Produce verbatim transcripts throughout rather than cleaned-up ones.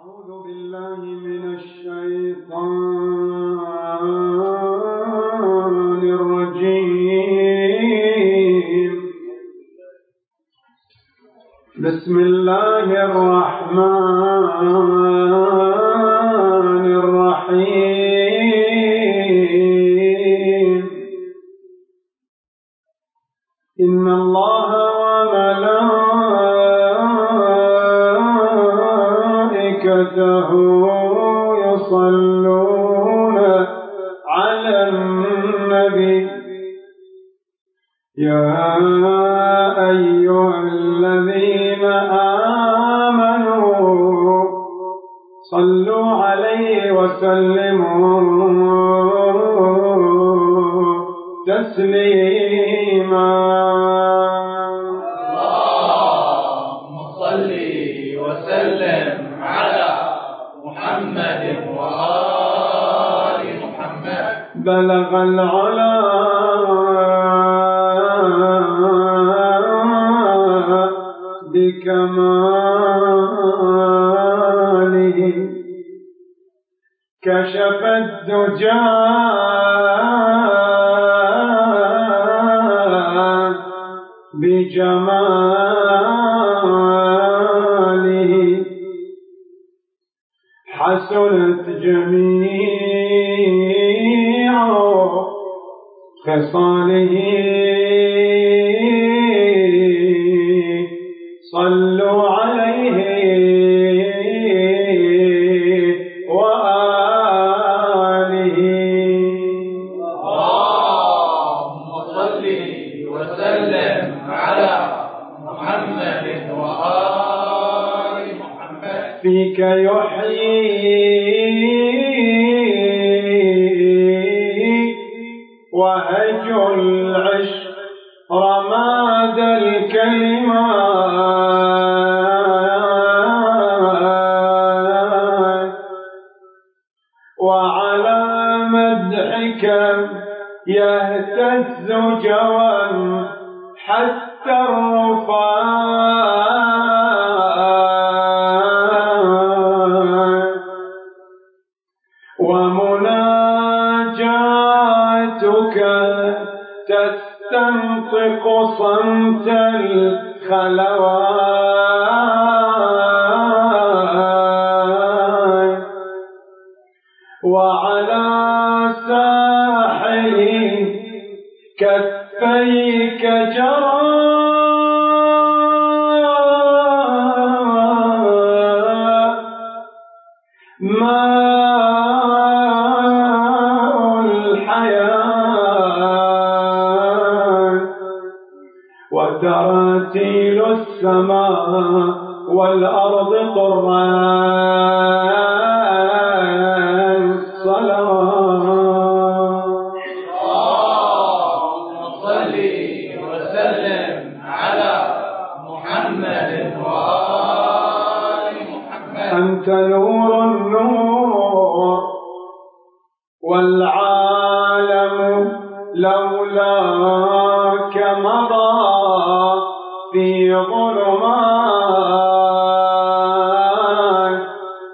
أعوذ بالله من الشيطان الرجيم. بسم الله الرحمن الرحيم. إن الله وملائكته يصلون على النبي يا أيها الذين آمنوا صلوا عليه وسلموا تسليما. اللهم صل وسلم على محمد وآل محمد. بلغ العلا بكماله، كشف الدجى بجماله، حسنت جميع خصاله. صلوا عليه وآله. اللهم صل وسلم على محمد وآل محمد. فيك يحيي وهج العشق رماد الكلمات، وعلى مدحك يهتز جوى حتى الرفات، ومناجاتك تستنطق صمت الخلوات، وعلى ساحل كفيك جرى ماء الحياة، وتراتيل السماء والأرض طران صلوات. اللهم صل وسلم على محمد وآل محمد. أنت نور النور والعالم لولاك مضى في ظلمات.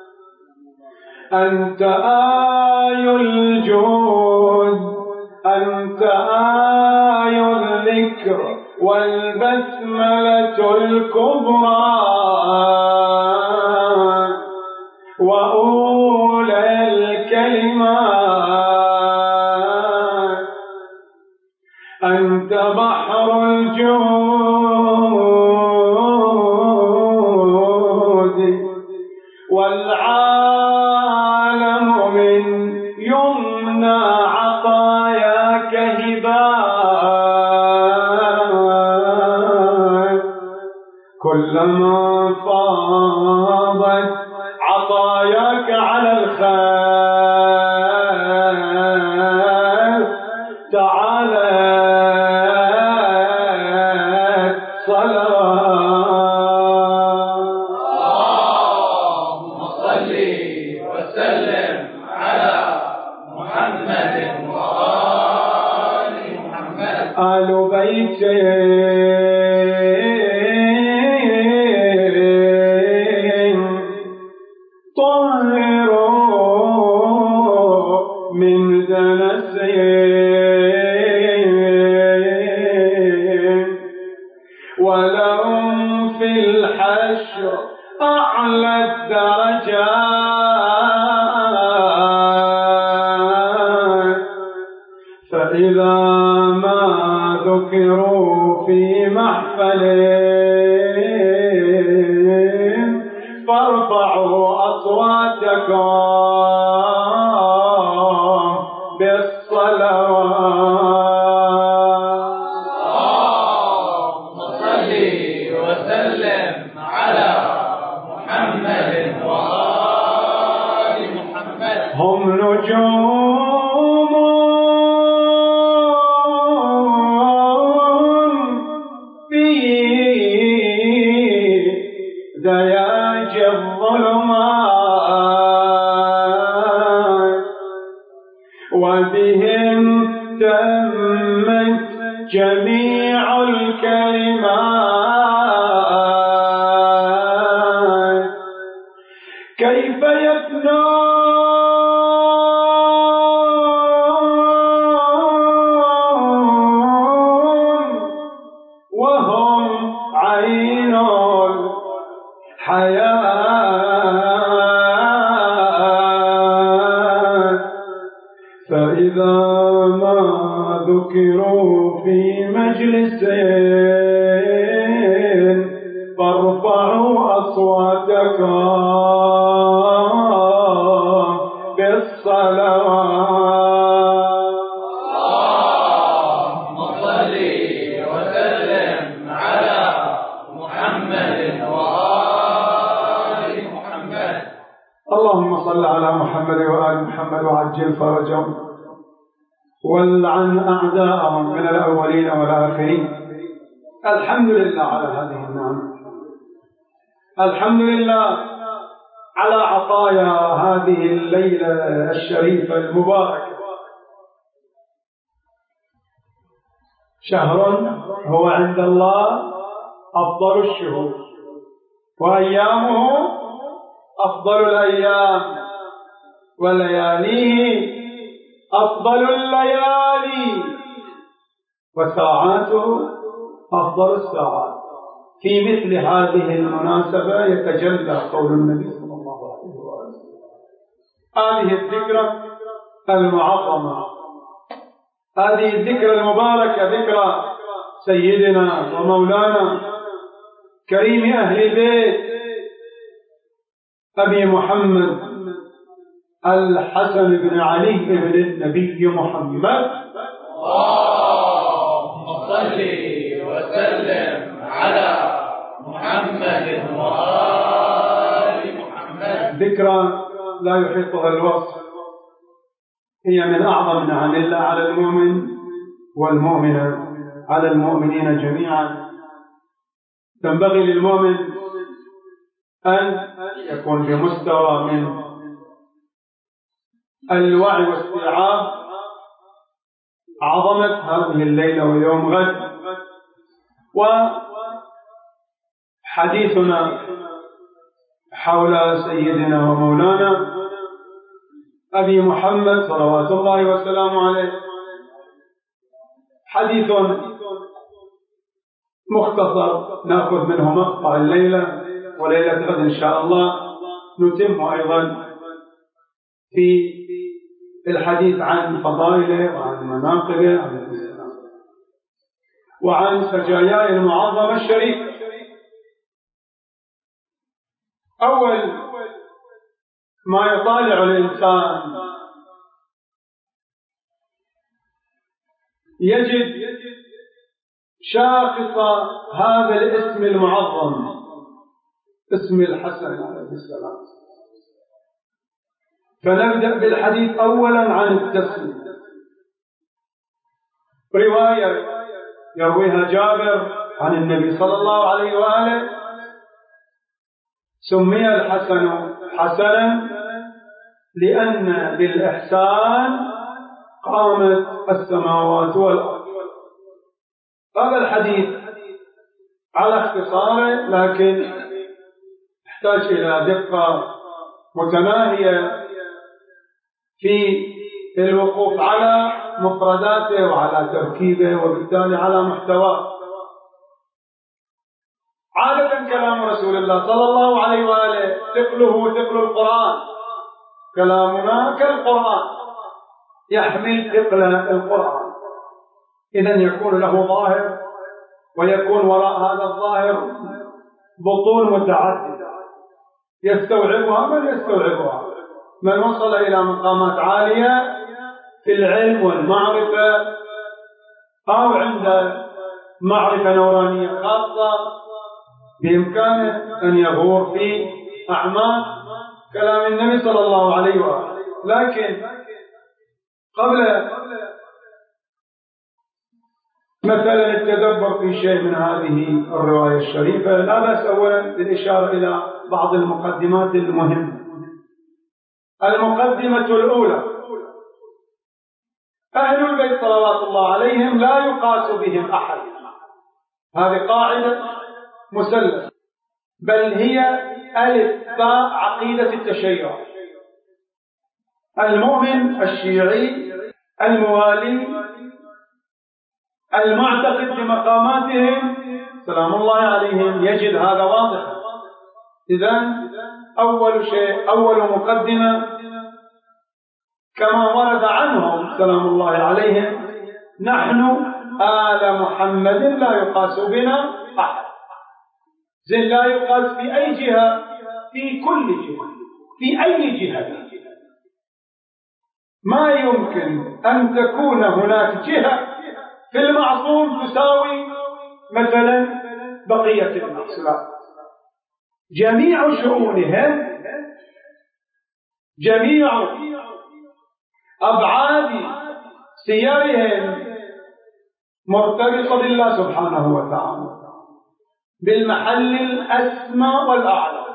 أنت آي الجود، أنت آي الذكر والبسملة الكبرى، وأولى الكلمات. أنت بحر الجود والعالم من يمنى عطاياك هبات. كلما فاضت عطاياك على الخير تعالت صلوات. اللهم صل وسلم على محمد وآل محمد. آل بيته طهروا من دنسهم ولهم في الحشر أعلى الدرجات فإذا ما ذكروا في محفلهم فارفعوا أصواتكم بالصلوات. اللهم صل وسلم على محمد وآل محمد. هم نجوم في دياج الظلمات وبهم تمت جميع الكلمات. كيف يفنون وهم عين الحياة فإذا ما ذكروا في مجلس فارفعوا أصواتكم بالصلوات. اللهم صل وسلم على محمد وآل محمد. اللهم صل على محمد وآل محمد وعجل فرجهم والعن أعداءهم من الأولين والآخرين. الحمد لله على هذه النعمة، الحمد لله على عطايا هذه الليلة الشريفة المباركة. شهر هو عند الله أفضل الشهور وأيامه أفضل الأيام ولياليه أفضل الليالي وساعاته أفضل الساعات. في مثل هذه المناسبة يتجلى قول النبي صلى الله عليه وسلم. هذه الذكرى المعظمة، هذه الذكرى المباركة، ذكرى سيدنا ومولانا كريم أهل البيت أبي محمد الحسن بن علي بن النبي محمد. اللهم صل وسلم على محمد وآل محمد. ذكرى لا يحيطها الوصف، هي من أعظم نعم الله على المؤمن والمؤمنة، على المؤمنين جميعا. تنبغي للمؤمن أن يكون بمستوى من الوعي واستيعاب عظمة هذه الليلة ويوم غد. وحديثنا حول سيدنا ومولانا أبي محمد صلوات الله وسلامه عليه حديث مختصر نأخذ منه مقطع الليلة، وليلة غد إن شاء الله نتم أيضا في الحديث عن فضائله وعن مناقبه عليه السلام وعن سجاياه المعظمة الشريفة. أول ما يطالع الإنسان يجد شاخص هذا الاسم المعظم، اسم الحسن عليه السلام. فنبدأ بالحديث أولا عن التسمية. رواية يرويها جابر عن النبي صلى الله عليه وآله: سمي الحسن حسنا لأن بالإحسان قامت السماوات والأرض. هذا الحديث على اختصاره لكن يحتاج إلى دقة متناهية في الوقوف على مفرداته وعلى تركيبه وبالتالي على محتواه. عادة كلام رسول الله صلى الله عليه وآله ثقله ثقل القرآن، كلامنا كالقرآن يحمل ثقل القرآن، إذن يكون له ظاهر ويكون وراء هذا الظاهر بطون متعددة يستوعبها من يستوعبها، من وصل إلى مقامات عالية في العلم والمعرفة أو عند معرفة نورانية خاصة بإمكانه أن يغور في أعماق كلام النبي صلى الله عليه وآله. لكن قبل مثلا التدبر في شيء من هذه الرواية الشريفة لا بأس أولا بالإشارة إلى بعض المقدمات المهمة. المقدمة الأولى: أهل البيت صلوات الله عليهم لا يقاس بهم أحد، هذه قاعدة مسلمة، بل هي ألف باء عقيدة التشيع. المؤمن الشيعي الموالي المعتقد بمقاماتهم سلام الله عليهم يجد هذا واضح. إذن أول شيء، أول مقدمة كما ورد عنهم سلام الله عليهم: نحن آل محمد لا يقاس بنا أحد. زين، لا يقاس في أي جهة؟ في كل جهة، في أي جهة. ما يمكن أن تكون هناك جهة في المعصوم تساوي مثلا بقية الناس، لا، جميع شؤونهم، جميع أبعاد سيرهم مرتبطة بالله سبحانه وتعالى بالمحل الأسمى والأعلى.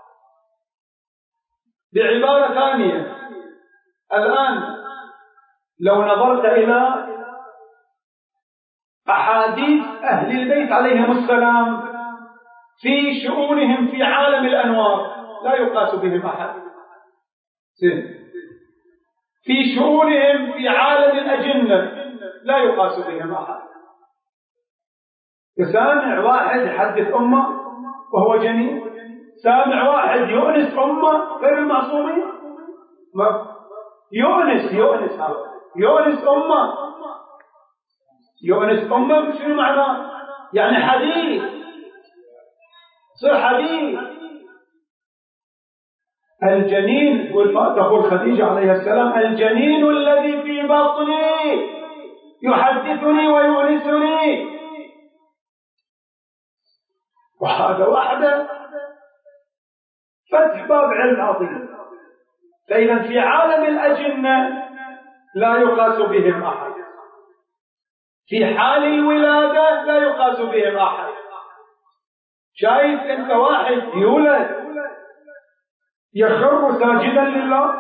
بعبارة ثانية، الآن لو نظرت إلى أحاديث أهل البيت عليهم السلام في شؤونهم في عالم الأنوار لا يقاس بهم أحد. في شؤونهم في عالم الأجنة لا يقاس بهم أحد. سامع واحد يحدث أمة وهو جنين، سامع واحد يؤنس أمة غير المعصومين، ما يؤنس يؤنس هذا يؤنس أمة، يؤنس أمة شنو معناه؟ يعني حديث، صير حديث. الجنين، تقول خديجة عليه السلام: الجنين الذي في بطني يحدثني ويؤنسني. وهذا وحده فتح باب علم عظيم. فإذا في عالم الأجنة لا يقاس بهم أحد، في حال الولادة لا يقاس بهم أحد. شايف أنت واحد يولد يخر ساجدا لله،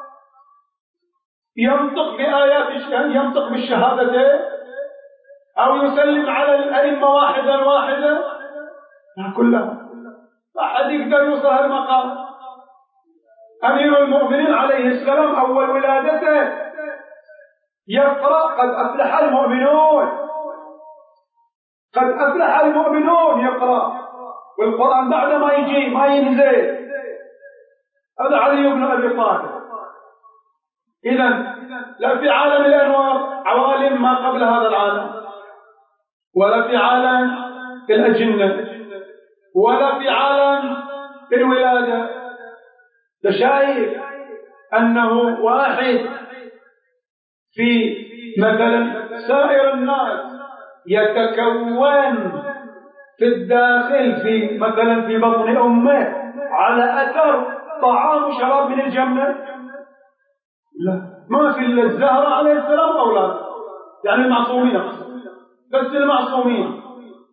ينطق بآيات ينطق بالشهادتين، أو يسلم على الأئمة واحدا واحدا، كلها لا أحد يقدر يوصل هالمقام. أمير المؤمنين عليه السلام أول ولادته يقرأ قد أفلح المؤمنون، قد أفلح المؤمنون، يقرأ، والقرآن بعد ما يجي ما ينزل. هذا علي بن أبي طالب. إذن لا في عالم الأنوار عوالم ما قبل هذا العالم، ولا في عالم الأجنة، ولا في عالم الولادة. تشايف أنه واحد في مثلا سائر الناس يتكون في الداخل في مثلا في بطن أمه على أثر طعام وشراب من الجنة؟ لا، ما في إلا الزهرة عليه السلام أولاد، يعني المعصومين، بس المعصومين.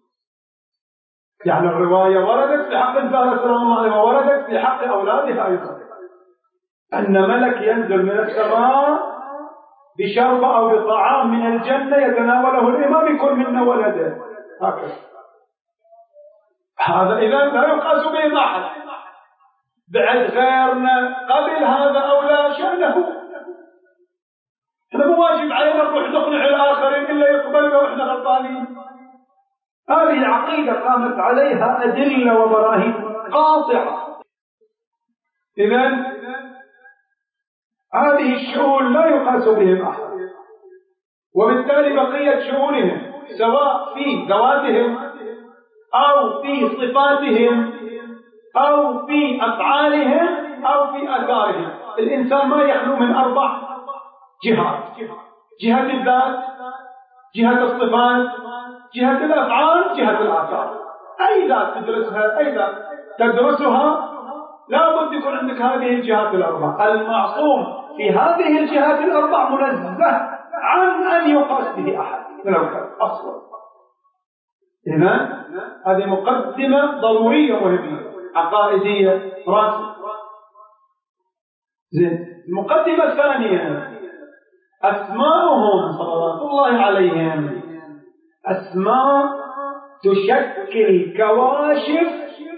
يعني الرواية وردت في حق الزهرة سلام الله عليها، ووردت في حق أولادها أيضا، أن ملك ينزل من السماء بشربة أو بطعام من الجنة يتناوله الإمام يكون منا ولده، هكذا. هذا إذا لا يقاس به أحد. بعد غيرنا قبل هذا أو لا شأنه. احنا مو واجب علينا نروح نقنع الآخرين إلا يقبلنا وإحنا غلطانين. هذه عقيدة قامت عليها أدلة وبراهين قاطعة. إذن هذه الشؤون لا يقاس بهم أحد، وبالتالي بقية شؤونهم سواء في ذواتهم أو في صفاتهم أو في أفعالهم أو في آثارهم. الإنسان ما يخلو من أربع جهات: جهة الذات، جهة الصفات، جهة الأفعال، جهة الآثار. أي ذات تدرسها، أي ذات تدرسها لا بد يكون عندك هذه الجهات الأربع. المعصوم في هذه الجهات الأربع منزه عن أن يقاس به أحد ولو كان أصلا. إذن هذه مقدمة ضرورية مهمة عقائدية راسية. زين. المقدمة الثانية: أسماؤهم صلوات الله عليهم أسماء تشكل كواشف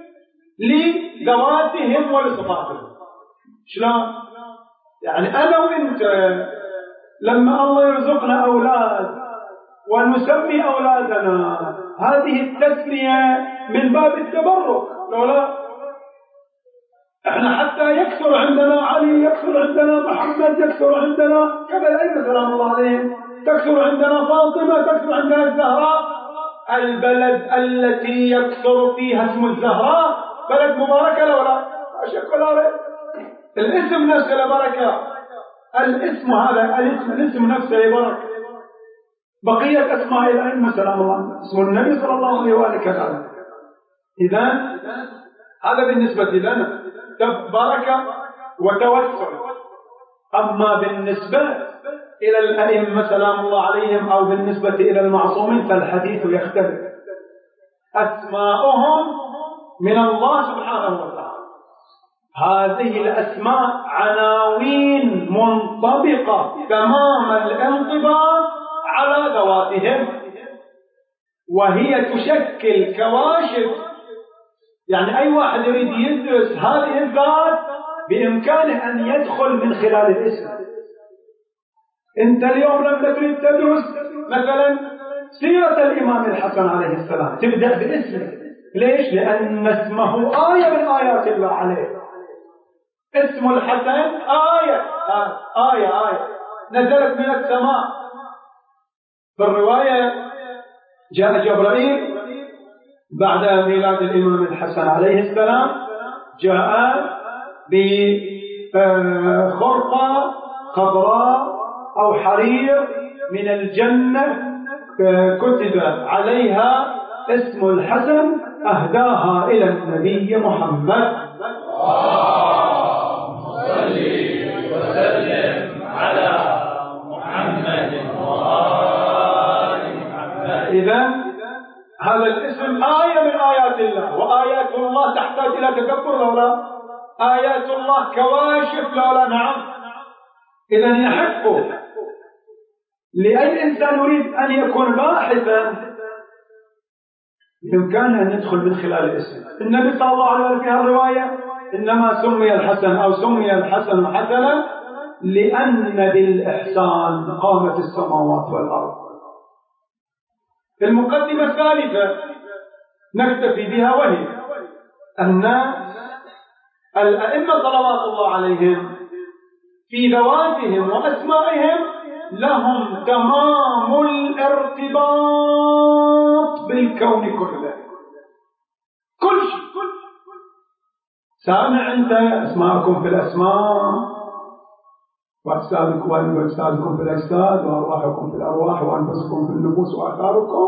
لذواتهم ولصفاتهم. شلون؟ يعني أنا وإنت لما الله يرزقنا أولاد ونسمي أولادنا، هذه التسمية من باب التبرك لو لا؟ احنا حتى يكثر عندنا علي، يكثر عندنا محمد، يكثر عندنا كما الأئمة سلام الله عليهم، تكثر عندنا فاطمة، تكثر عندنا الزهراء. البلد التي يكثر فيها اسم الزهراء بلد مباركة لو لا؟ أشك ولا ريب. الاسم نفسه لبركة، الاسم هذا الاسم, الاسم نفسه بركة. بقية أسماء الأئمة سلام الله عليهم اسم النبي صلى الله عليه وآله كذلك. إذن هذا بالنسبة لنا بركة وتوسل. أما بالنسبة إلى الأئمة سلام الله عليهم أو بالنسبة إلى المعصومين فالحديث يختلف. أسماؤهم من الله سبحانه وتعالى. هذه الأسماء عناوين منطبقة تمام الانطباق على ذواتهم، وهي تشكل كواشف. يعني أي واحد يريد يدرس هذه الذات بإمكانه أن يدخل من خلال الاسم. أنت اليوم لما تريد تدرس مثلا سيرة الإمام الحسن عليه السلام تبدأ باسمه. ليش؟ لأن اسمه آية من آيات الله عليه. اسم الحسن آية آية آية نزلت من السماء. في الرواية جاء جبرائيل بعد ميلاد الإمام الحسن عليه السلام، جاء بخرقة خضراء أو حرير من الجنة كتب عليها اسم الحسن أهداها إلى النبي محمد. صلي وسلم على محمد وآل محمد. إذن هذا الاسم آية من آيات الله، وآيات الله تحتاج إلى تدبر لولا؟ آيات الله كواشف لولا؟ نعم. إذن يحق لأي إنسان يريد أن يكون باحثا بإمكانه أن يدخل من خلال الاسم. النبي صلى الله عليه وسلم في الرواية إنما سمي الحسن أو سمي الحسن حسنا لأن بالإحسان قامت السماوات والأرض. المقدمة الثالثة نكتفي بها، وهي أن الأئمة صلوات الله عليهم في ذواتهم وأسمائهم لهم تمام الارتباط بالكون كله. كل شيء. سامع أنت أسماءكم في الأسماء، وأجسادكم وأجسادكم في الأجساد، وأرواحكم في الأرواح، وأنفسكم في النفوس، وآثاركم.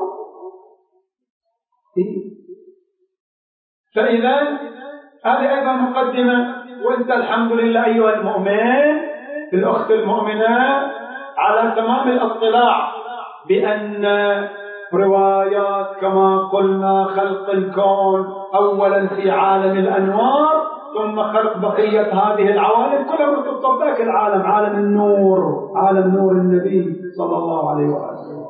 فإذا هذه أيضا مقدمة. وأنت الحمد لله أيها المؤمن الأخت المؤمنة على تمام الاطلاع بأن روايات كما قلنا خلق الكون أولا في عالم الأنوار، ثم خلق بقية هذه العوالم كلها مرتبطة بذاك العالم، عالم النور، عالم نور النبي صلى الله عليه وسلم.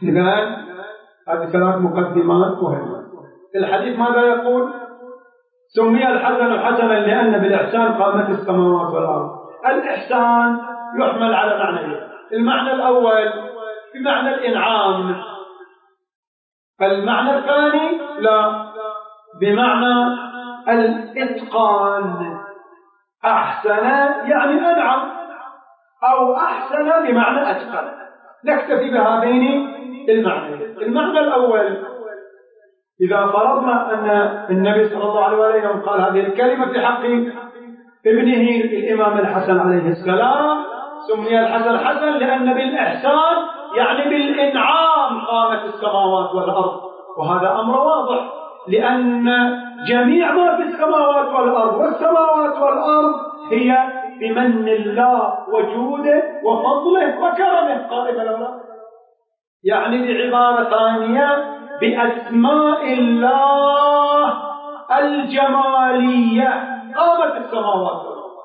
إذن هذه ثلاث مقدمات مهمة. الحديث ماذا يقول؟ سمي الحسن حسنا لأن بالإحسان قامت السماوات والأرض. الإحسان يحمل على معنيين، المعنى الأول بمعنى الإنعام، المعنى الثاني لا بمعنى الإتقان. أحسن يعني أنعم، أو أحسن بمعنى أتقن. نكتفي بهذين المعنيين. المعنى الأول، إذا فرضنا أن النبي صلى الله عليه وسلم قال هذه الكلمة في حق ابنه الإمام الحسن عليه السلام، سمي الحسن حسن لأن بالإحسان يعني بالإنعام قامت السماوات والأرض. وهذا أمر واضح، لأن جميع ما في السماوات والأرض والسماوات والأرض هي بمن الله وجوده وفضله وكرمه قائمة لولا. يعني بعبارة ثانية بأسماء الله الجمالية قامت السماوات والأرض.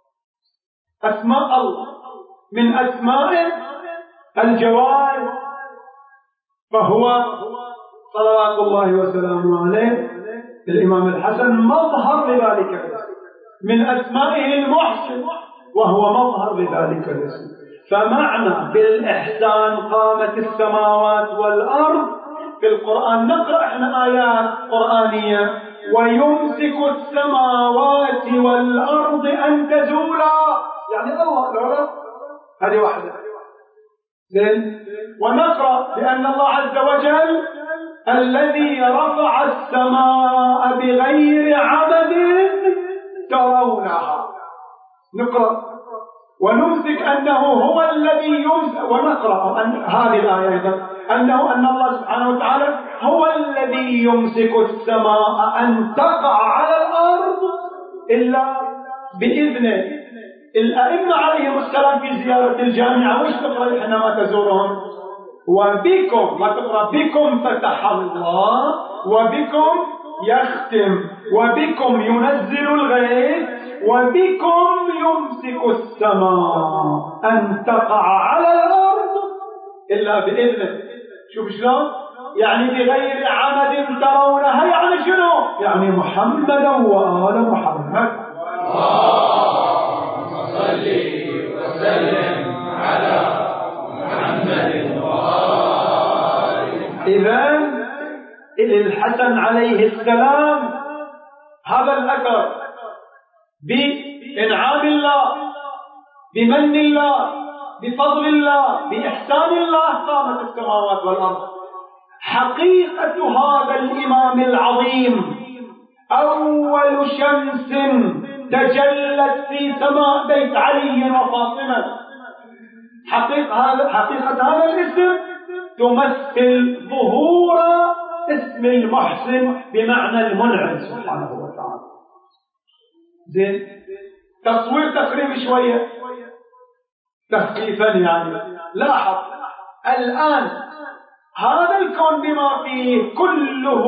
أسماء الله من أسمائه الجوال، فهو صلوات الله وسلامه عليه الإمام الحسن مظهر لذلك الاسم، من أسمائه المحسن وهو مظهر لذلك الاسم. فمعنى بالإحسان قامت السماوات والأرض في القرآن نقرأ احنا آيات قرآنية: ويمسك السماوات والأرض أن تزولا، يعني الله لا هذه واحدة. زين. ونقرأ بأن الله عز وجل الذي رفع السماء بغير عمد ترونها، نقرأ ونمسك أنه هو الذي يمسك، ونقرأ أن هذه الآية أنه أن الله سبحانه وتعالى هو الذي يمسك السماء أن تقع على الأرض إلا بإذنه. الأئمة عليهم السلام في زيارة الجامعة وش تقرأ حينما تزورهم؟ وبكم، ما تقرأ بكم فتح الله، وبكم يختم، وبكم ينزل الغيث، وبكم يمسك السماء أن تقع على الأرض إلا بإذنه. شوف شلون؟ يعني بغير عمد ترونها، يعني شنو؟ يعني محمدا وآل محمد. اللهم صل وسلم على محمد وآل محمد. إذن الحسن عليه السلام هذا الأثر بإنعام الله، بمن الله، بفضل الله، بإحسان الله قامت السماوات والأرض. حقيقة هذا الإمام العظيم أول شمس تجلت في سماء بيت علي وفاطمة. حقيقة هذا حقيقة هذا الاسم تمثل ظهور اسم المحسن بمعنى المنعم سبحانه وتعالى. زين. تصوير تقريبي شوية تثقيفا يعني. لاحظ الآن هذا الكون بما فيه كله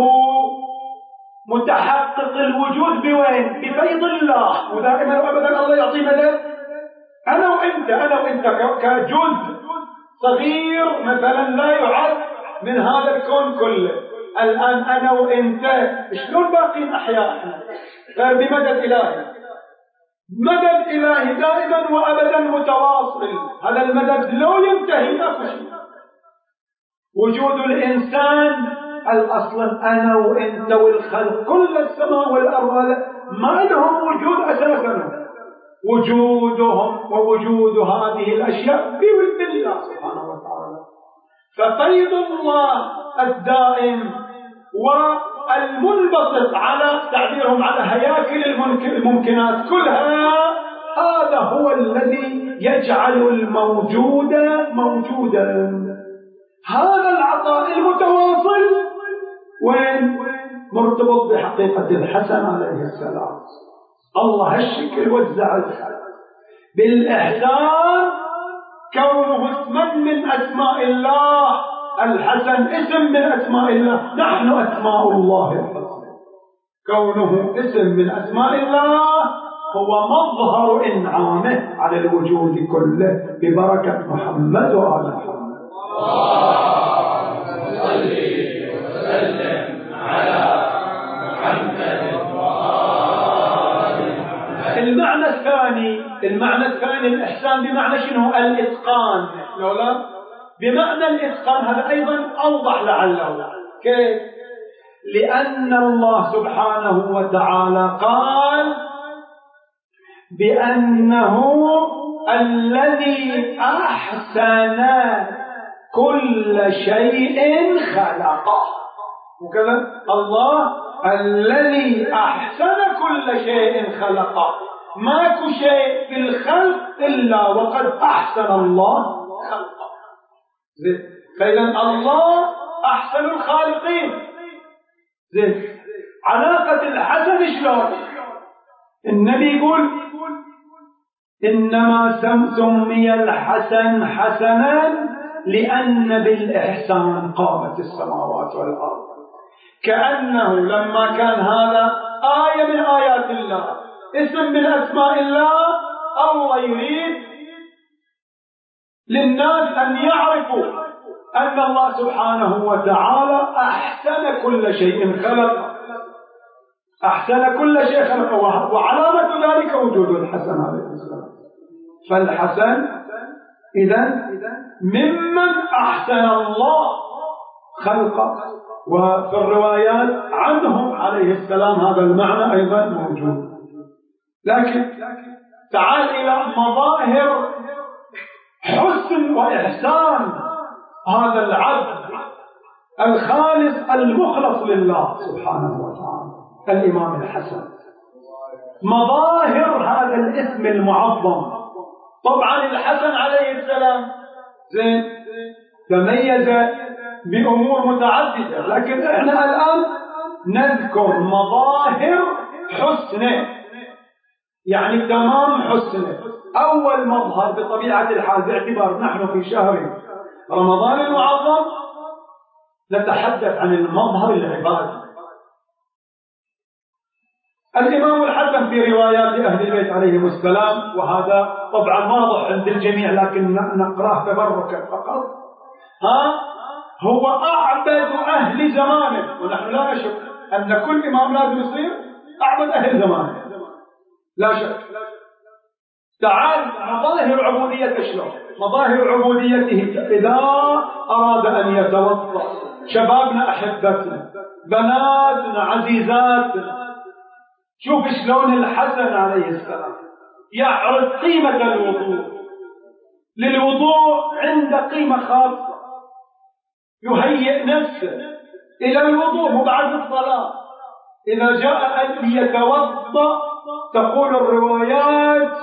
متحقق الوجود بوين؟ بفيض الله، ودائما وابدا الله يعطي مدد. انا وانت انا وانت كجزء صغير مثلا لا يعد من هذا الكون كله. الان انا وانت شلون باقين احياء غير بمدد الهي؟ مدد الهي دائما وابدا متواصل، هذا المدد لا ينتهي، ماكو شيء. وجود الانسان الأصل أنا وإنت والخلق كل السماء والأرض ما لهم وجود أساسا، وجودهم ووجود هذه الأشياء بإذن الله سبحانه وتعالى. ففيض الله الدائم والمنبسط على تعبيرهم على هياكل الممكنات كلها، هذا هو الذي يجعل الموجود موجودا. هذا العطاء المتواصل وين؟ مرتبط بحقيقة الحسن عليه السلام. الله هالشكل وزع الخلق بالإحسان، كونه اسما من أسماء الله. الحسن اسم من أسماء الله، نحن أسماء الله الحسنى. كونه اسم من أسماء الله هو مظهر إنعامه على الوجود كله ببركة محمد وآل محمد. اللهم صل وسلم على محمد وآل المعنى الثاني الإحسان بمعنى شنو؟ الإتقان، لولا بمعنى الإتقان هذا أيضا أوضح لعله. كيف؟ لأن الله سبحانه وتعالى قال بأنه الذي أحسن كل شيء خلقه، وكذا الله الذي أحسن كل شيء خلقه، ماكو شيء في الخلق إلا وقد أحسن الله خلقه. زين، فإذا الله أحسن الخالقين. زين، علاقة الحسن شلون؟ النبي يقول إنما سمي الحسن حسنا لأن بالإحسان قامت السماوات والأرض، كأنه لما كان هذا آية من آيات الله، اسم من أسماء الله، الله يريد للناس أن يعرفوا أن الله سبحانه وتعالى أحسن كل شيء خلق، أحسن كل شيء خلق، وعلامة ذلك وجود الحسن عليه السلام. فالحسن إذن ممن أحسن الله خلقه، وفي الروايات عنه عليه السلام هذا المعنى أيضا موجود. لكن تعال إلى مظاهر حسن وإحسان هذا العبد الخالص المخلص لله سبحانه وتعالى، الإمام الحسن. مظاهر هذا الاسم المعظم، طبعا الحسن عليه السلام زين تميز بأمور متعددة، لكن احنا الآن نذكر مظاهر حسنه، يعني تمام حسنه. أول مظهر بطبيعة الحال باعتبار نحن في شهر رمضان المعظم نتحدث عن المظهر العبادي. الإمام الحسن في روايات أهل البيت عليهم السلام، وهذا طبعا واضح عند الجميع لكن نقرأه تبركا فقط، ها هو أعبد أهل زمانه، ونحن لا نشك أن كل إمام لازم يصير أعبد أهل زمانه، لا شك. تعال مظاهر عبودية شلون؟ مظاهر عبوديته إذا أراد أن يتوضأ، شبابنا أحبتنا، بناتنا عزيزاتنا، شوف شلون الحسن عليه السلام يعرف قيمة الوضوء. للوضوء عنده قيمة خاصة، يهيئ نفسه إلى الوضوء وبعد الصلاة إذا جاء أن يتوضأ تقول الروايات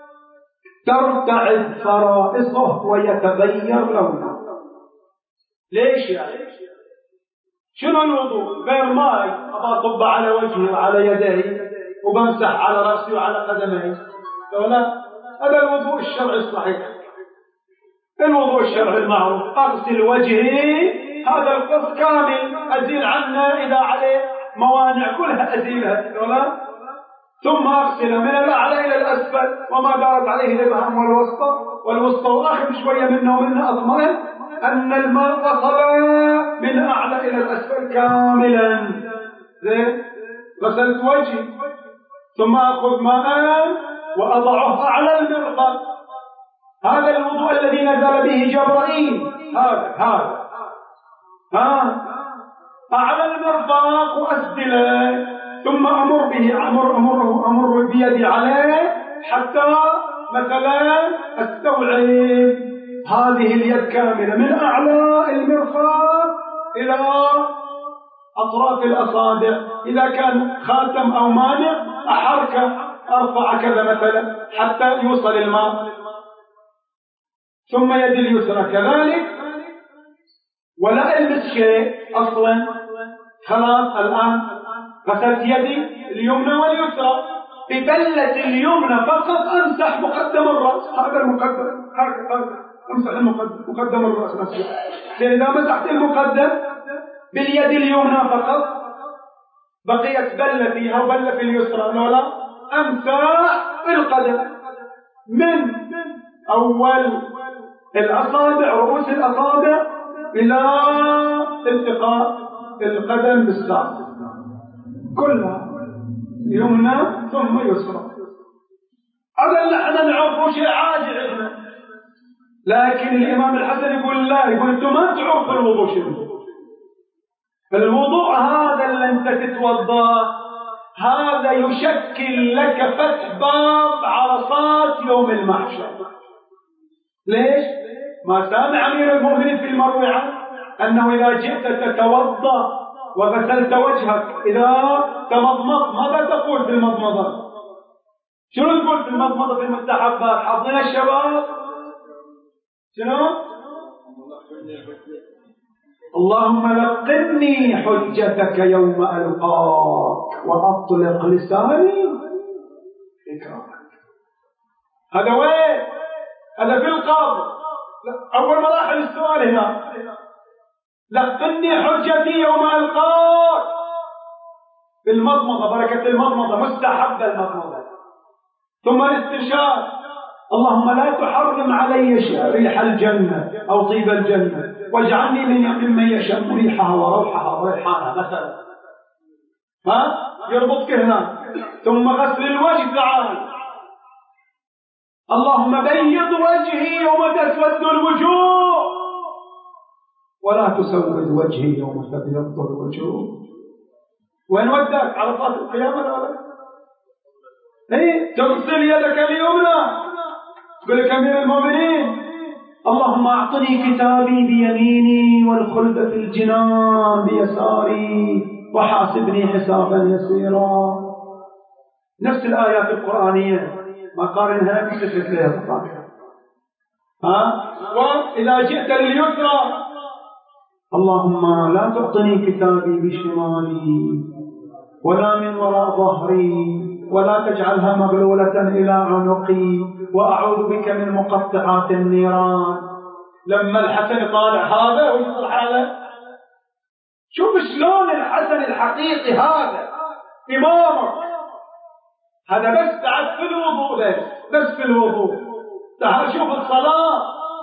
ترتعد فرائصه ويتغير لونه. ليش يعني؟ شنو الوضوء؟ غير ماي أبا أطب على وجهي وعلى يديه وبمسح على رأسي وعلى قدمي، لا، هذا الوضوء الشرعي الصحيح، الوضوء الشرعي المعروف. أغسل وجهي، هذا القص كامل، أزيل عنه إذا عليه موانع كلها أزيلها، ولا ثم أغسل من الأعلى إلى الأسفل وما دارت عليه الإبهام والوسطى والوسطى وآخر شوية منه ومنه، أضمن أن الماء وصل من أعلى إلى الأسفل كاملا. زين، غسلت وجهي ثم أخذ ماء وأضعه أعلى المرفق، هذا الوضوء الذي نزل به جبرائيل، هذا هذا ها أعلى المرفق وأسدله، ثم أمر به أمر أمر أمر بيدي عليه حتى مثلا أستوعب هذه اليد كاملة من أعلى المرفق إلى أطراف الأصابع. إذا كان خاتم أو مانع أحركه أرفع كذا مثلا حتى يوصل الماء، ثم يد اليسرى كذلك، ولا ألمس شيء أصلا. خلاص الآن غسلت يدي اليمنى واليسرى، ببلة اليمنى فقط أمسح مقدم الرأس، هذا المقدم، هكذا أمسح المقدم مقدم الرأس نفسه. إذا مسحت المقدم باليد اليمنى فقط بقيت بلة فيها وبلة في اليسرى، ولا أمسح القدم من أول الأصابع رؤوس الأصابع إلى التقاء القدم بالساق كلها، يمنى ثم يسرى. هذا اللي احنا نعرفه شيء عادي عندنا. لكن الإمام الحسن يقول لا، يقول انتم ما تعرفوا الوضوء شنو. الوضوء هذا اللي انت تتوضا هذا يشكل لك فتح باب عرصات يوم المحشر. ليش؟ ما سامع أمير المؤمنين في المروي عنه أنه إذا جئت تتوضا وغسلت وجهك إذا تمضمض ماذا تقول في المضمضة؟ شنو تقول في المضمضة في المستحبات؟ حاضرين الشباب؟ شنو؟ اللهم لقني حجتك يوم ألقاك وأطلق لساني إكرامك. هذا وين؟ هذا في القبر. أول مراحل السؤال هنا لقني حجتي يوم ألقاك. في المضمضة، بركة المضمضة، مستحب المضمضة. ثم الاستنشاق، اللهم لا تحرم علي ريح الجنة أو طيب الجنة واجعلني ممن يشم ريحها وروحها وريحانها مثلا. ها يربطك هنا. ثم غسل الوجه تعال، اللهم بيض وجهي يوم تسود الوجوه ولا تسود وجهي يوم تبيض الوجوه. وين ودك؟ على صلاة القيامة ولا ايه؟ تغسل يدك اليمنى. تقول لك أمير المؤمنين اللهم أعطني كتابي بيميني والخلد في الجنان بيساري وحاسبني حسابا يسيرا. نفس الآيات القرآنية ما قارنها بصفة لها القرآن. ها؟ وإذا جئت لليسرى اللهم لا تعطني كتابي بشمالي ولا من وراء ظهري ولا تجعلها مغلولة إلى عنقي وأعوذ بك من مقطعات النيران. لما الحسن طالع هذا ويصلح هذا، شوف شلون الحسن الحقيقي هذا إمامك. هذا بس تعال في الوضوء، بس بس في الوضوء. تعال شوف الصلاة،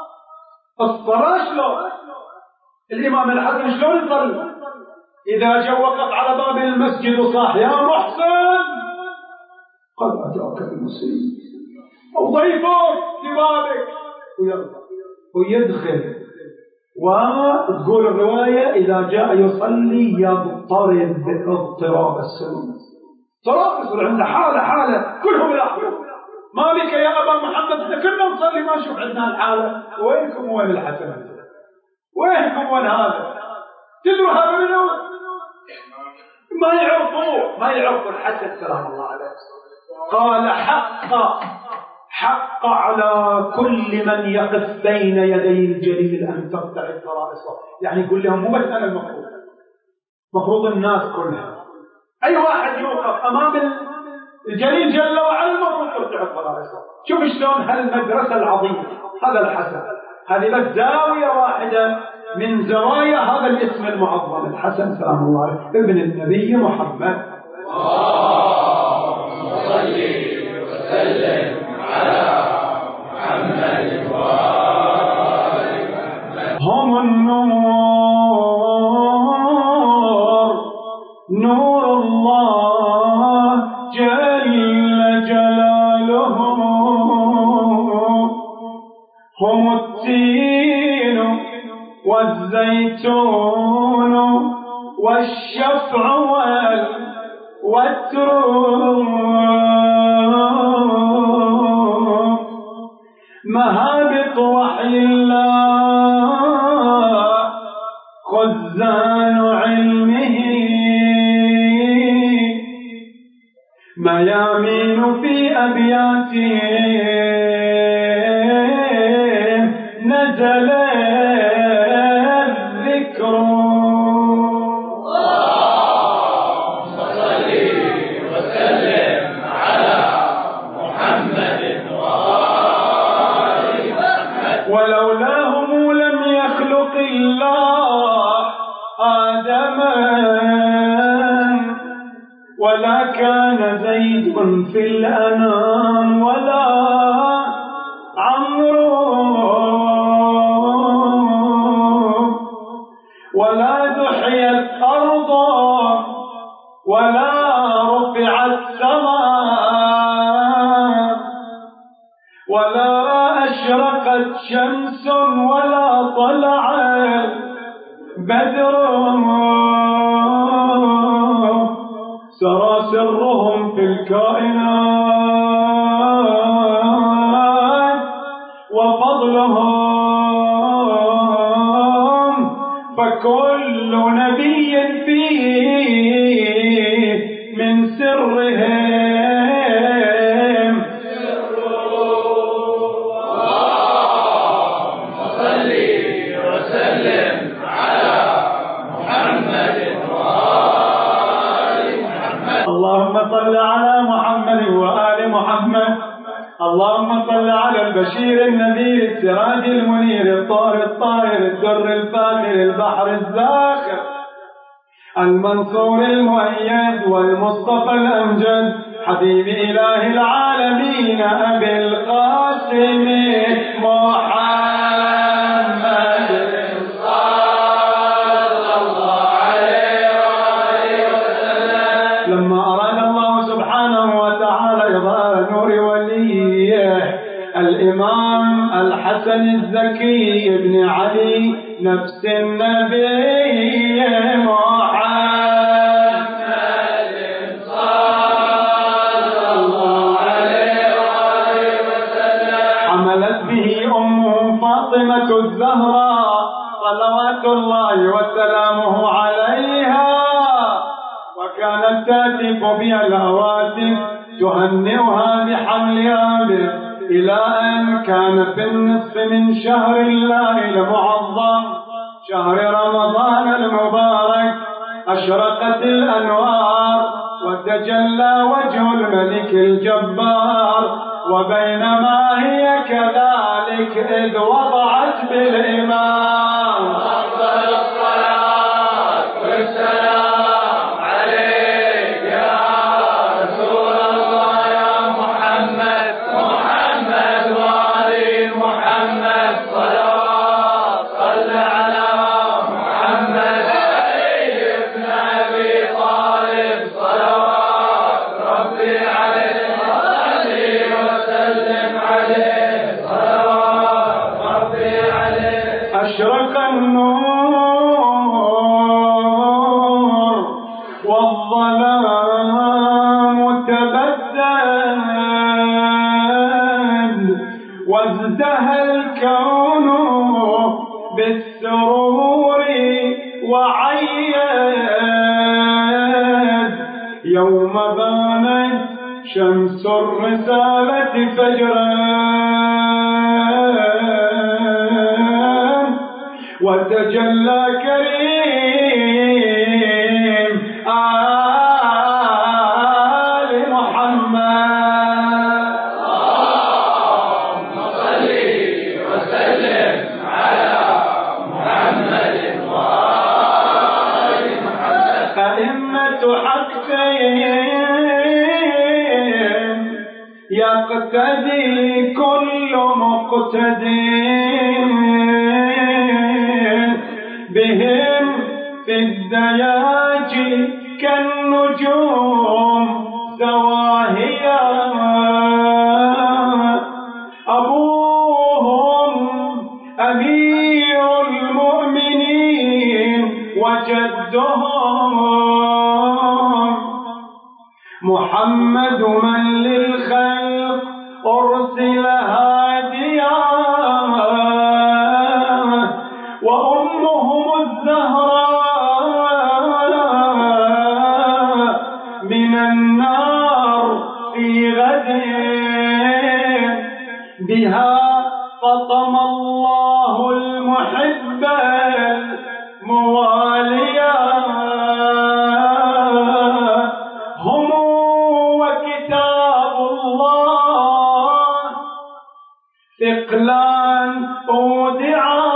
الصلاة شلون الإمام الحسن شلون يصلي. إذا جاء وقف على باب المسجد وصاح يا محسن قد أتاك المسيء أو ضيفك في بابك ويرضى ويدخل. وتقول الرواية إذا جاء يصلي يضطرب باضطراب السنة. صلاة يصير عنده حالة حالة كلهم يلاحظون. ما بك يا أبا محمد احنا كنا نصلي ما نشوف عندنا الحالة. وينكم وين الحسن؟ وينكم وين هذا؟ تدروا هذا منه؟ ما يعرفوه، ما يعرفوا الحسن سلام الله عليه. قال حق حق على كل من يقف بين يدي الجليل أن ترتعد فرائصه. يعني يقول لهم مو بس أنا المفروض، مفروض الناس كلها. أي واحد يوقف أمام الجليل جل وعلا المفروض ترتعد فرائصه. شوف شلون هالمدرسة العظيمة. هذا الحسن، هذه بس زاوية واحدة من زوايا هذا الاسم المعظم الحسن سلام الله عليه ابن النبي محمد. اللهم صل وسلم على محمد وآل محمد. هم النور، نور الله جل جلاله. هم التين والزيتون والشفع والوتر. مهابط وحي الله خزان علمه. ميامين في أبياتهم نزل الذكر. اللهم صل وسلم على محمد وآل محمد. ولولاهم لم يخلق الله آدما ولا كان زيد في الأنام ولا عمرو ولا دحيت أرض ولا رفعت سماء ولا أشرقت شمس ولا طلع بدر سرى سرهم في الكائنات وفضلهم فكل نبي فيه من سرهم اللهم صل وسلم على محمد وآل محمد. اللهم صل على محمد وآل محمد. اللهم صل على البشير النذير السراج المنير الطاهر الطاهر الدر الفاخر البحر الزاخر المنصور المؤيد والمصطفى الأمجد حبيب إله العالمين أبي القاسم محمد صلى الله عليه وآله وسلم. لما أراد الله سبحانه وتعالى إظهار نور وليه الإمام الحسن الزكي بن علي نفس النبي محمد صلى الله عليه وآله وسلم حملت به أمه فاطمة الزهراء صلوات الله وسلامه عليها وكانت تهتف بها الهواتف تهنئها بحملها به إلى أن كان في النصف من شهر الله المعظم شهر رمضان المبارك أشرقت الأنوار وتجلى وجه الملك الجبار وبينما هي كذلك إذ وضعت بالإمام أفضل الصلاة والسلام عليك يا رسول الله يا محمد محمد وآل محمد صلوات صل على محمد علي بن أبي طالب صلوات ربي عليه وسلم عليه صلوات ربي عليه. أشرق النور والظلام تبدد وازدهى الكون بالسرور وعيد يوم بانت شمس الرسالة فجرا وتجلى كريم آل محمد. اللهم صل وسلم على محمد وآل محمد. أئمة حق يقتدي كل مقتدي بهم في الدياجي كالنجوم زواهيا أبوهم أمير المؤمنين وجدهم محمد من للخلق أرسل هاديا وأمهم الزهراء من النار في غد بها فطم الله المحب المواليا هم وكتاب الله ثقلان أودعا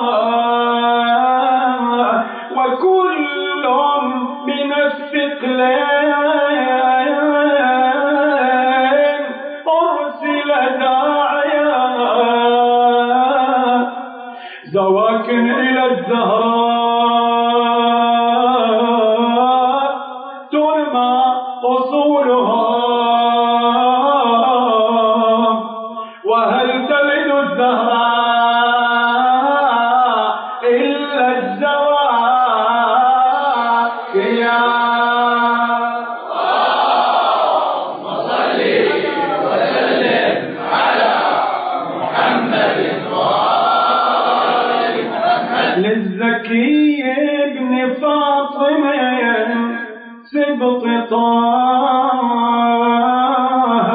وكل من الثقلين أرسل داعيا زواك إلى الزهراء ترمى أصولها وهل تلد الزهراء إلا الزواكيا. اللهم صل وسلم على محمد وآل محمد. للزكي ابن فاطمة سبط طه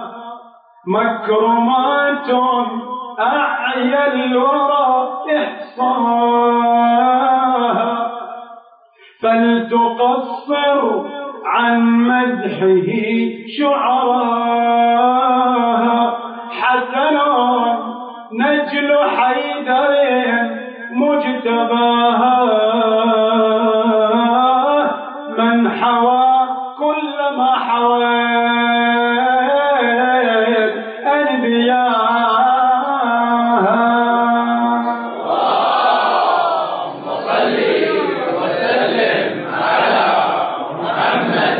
مكرمات أعيا الورى إحصاها، فلتقصر عن مدحه شعراها. حسن نجل حيدر مجتباها، من حوى كل ما حويت أنبياها. اللهم صل وسلم على محمد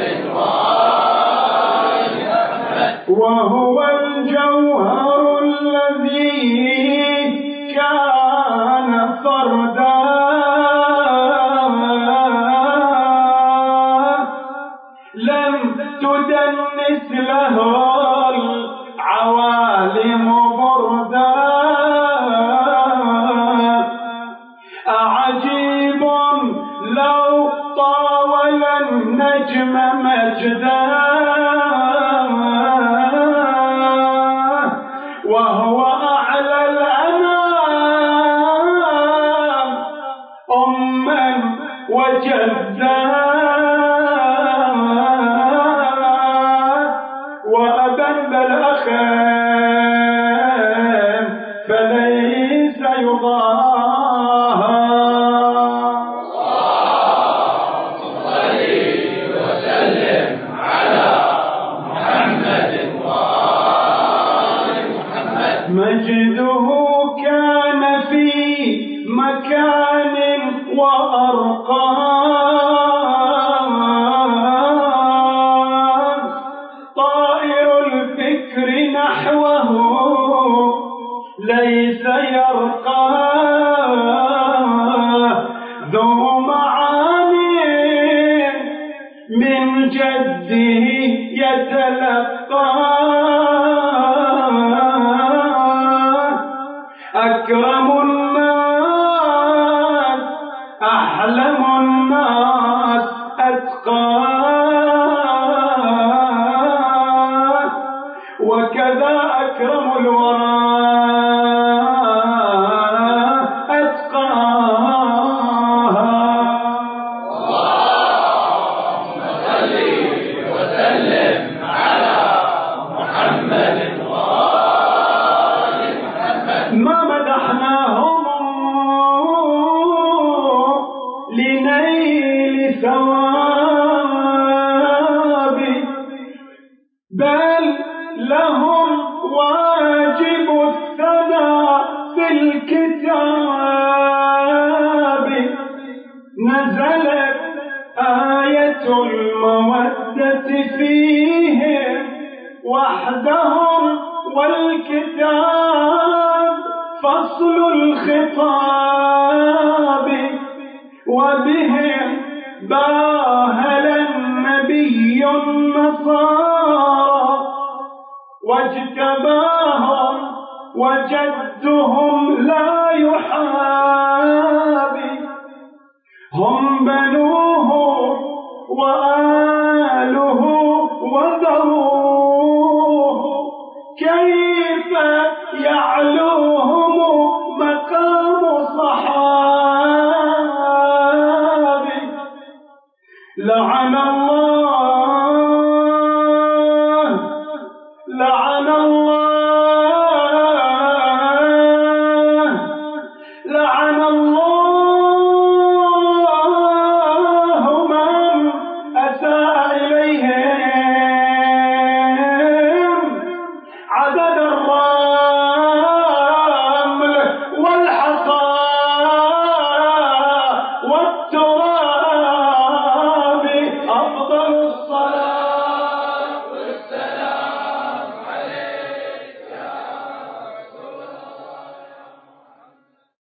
وآل محمد. وهو الجوهر الذي كان فردا لم تدنس له العوالم بردا. أعجيب لو طاول النجم مجدا، وهو أعلى الأنام أما وجدا، وأبن الأخام فليس يضاهى. صل وسلم على محمد وآل محمد. مجده كان في مكان وأرقام، طائر الفكر نحوه ليس يرقى، ذو معاني من جده يتلقى. أكرم الناس أحلم الناس أتقى، وكذا أكرم الورى أتقاها. اللهم صل وسلم على محمد وآل محمد. ما مدحناهم لنيل ثواب، بل لهم واجب الثناء في الكتاب. نزلت آية المودة فيهم وحدهم، والكتاب فصل الخطاب، وبهم باهل النبي النصارى واجتباهم، وجدهم لا يحابي. هم بنوه وآله وذروه، كيف يعلوهم مقام صحابي. لعن الله